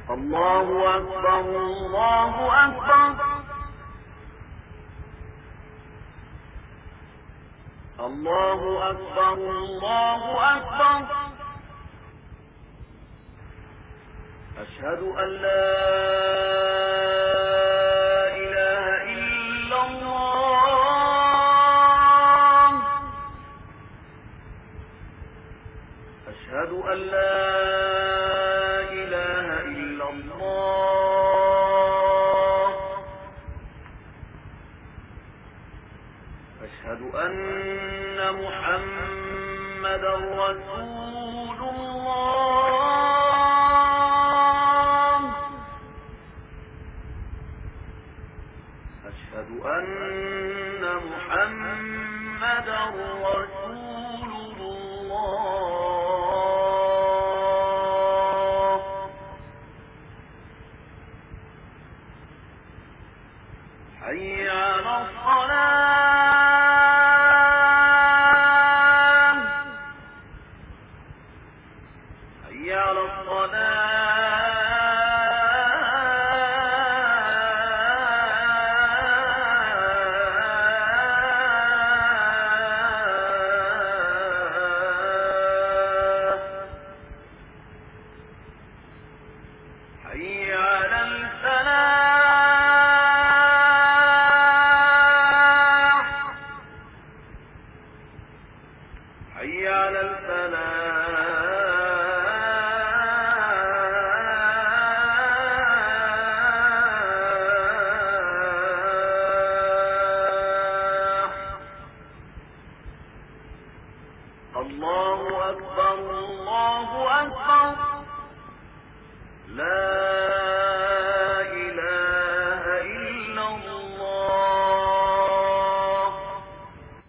الله أكبر الله أكبر الله أكبر الله أكبر أشهد أن لا إله إلا الله أشهد أن لا إله إلا الله أشهد أن محمدا رسول الله أشهد أن محمدا رسول الله حي على الصلاة حي على حي على الفلاح حي على الفلاح الله أكبر الله أكبر لا